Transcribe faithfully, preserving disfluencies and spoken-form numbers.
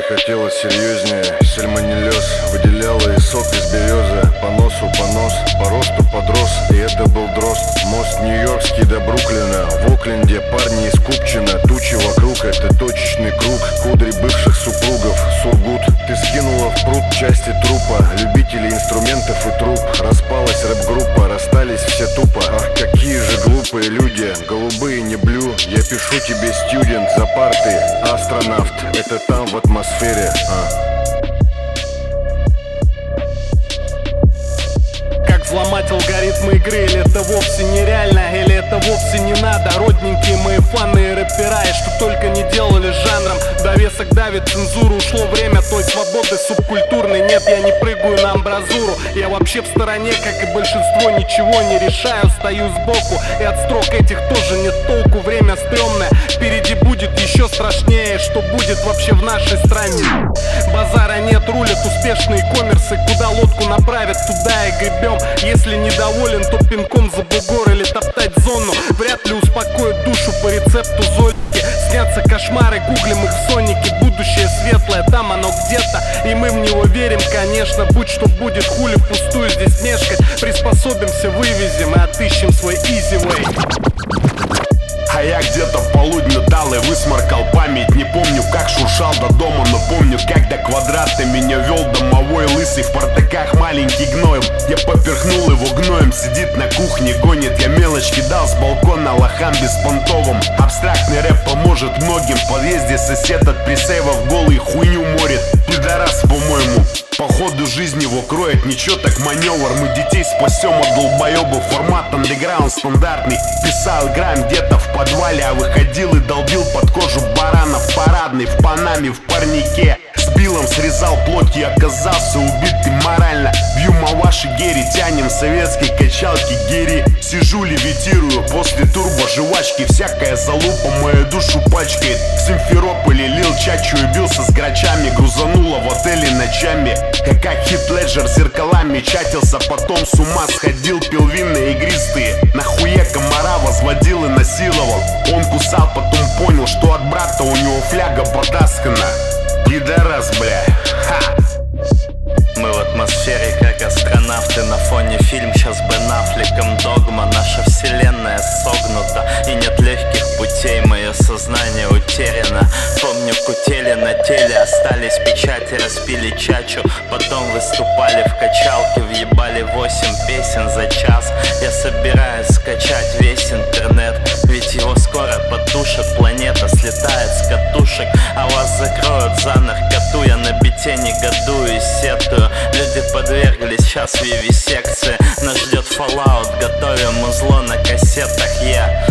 хотелось серьезнее, сальмонеллез выделяла и сок из березы. По носу понос, по росту подрос, и это был дрозд. Мост нью-йоркский до Бруклина, в Окленде парни из Купчино. Тучи вокруг, это точечный круг, кудри бывших супругов. Сургут, ты скинула в пруд части трупа, любители инструментов и труп. Распалась рэп-группа, расстались все тупо. Ах, какие же глупые люди, голубые не блю. Я пишу тебе, студент, за парты, астронавт, это там в атмосфере. а. Взломать алгоритмы игры, или это вовсе нереально, или это вовсе не надо. Родненькие мои фаны и рэпера, и что только не делали с жанром. Довесок давит цензуру, ушло время той свободы субкультурной. Нет, я не прыгаю на амбразуру, я вообще в стороне, как и большинство, ничего не решаю, стою сбоку. И от строк этих тоже нет толку, время стрёмное, впереди будет еще страшнее. Что будет вообще в нашей стране? Базара нет, рулят успешные коммерсы, куда лодку направят, туда и гребем. Если недоволен, то пинком за бугор или топтать зону вряд ли успокоит душу по рецепту Зольки. Снятся кошмары, гуглим их в сонике. Будущее светлое, там оно где-то, и мы в него верим, конечно. Будь что будет, хули впустую здесь мешкать. Приспособимся, вывезем и отыщем свой easy way. А я где-то в полудню дал и высморкал память. Не помню, как шуршал до дома, но помню, как до квадрата меня вел домовой лысый в портаках маленький гноем. Я поперхнул его гноем, сидит на кухне, гонит. Я мелочь кидал с балкона лохам беспонтовым. Абстрактный рэп поможет многим. В подъезде сосед от пресейвов голый хуйню морит. Пидорас, по-моему. По ходу жизни его кроет ничего так маневр. Мы детей спасем от долбоебов. Формат андеграунд стандартный. Писал грамм где-то в подвале, а выходил и долбил под кожу барана в парадной, в панаме, в парнике. С билом срезал плоть и оказался убитый морально. Бью маваши гери, тянем советской качалки гири. Сижу, левитирую после турбо-жвачки. Всякая залупа мою душу пачкает. В Симферополе лил чачу и бился с грачами. Грузануло в отеле ночами. Как как Хит Леджер зеркалами чатился. Потом с ума сходил, пил вина игристые. Нахуя комара возводил и насиловал. Он кусал, потом понял, что от брата у него фляга потаскана. Пидорас, бля, ха! Мы в атмосфере, как астронавты. На фоне фильм сейчас Бен Аффлеком «Догма». Наша вселенная согнута, и нет легких путей. Мое сознание утеряно. Помню, кутели на теле, остались печати, распили чачу. Потом выступали в качалке, въебали восемь песен за час. Я собираюсь скачать весь интернет, ведь его скоро подушит. Планета слетает с катушек, а вас закроют за наркоту. Я на бите негодую и сетую. Люди подверглись сейчас вивисекции. Нас ждет Fallout, готовим узло на кассетах. Я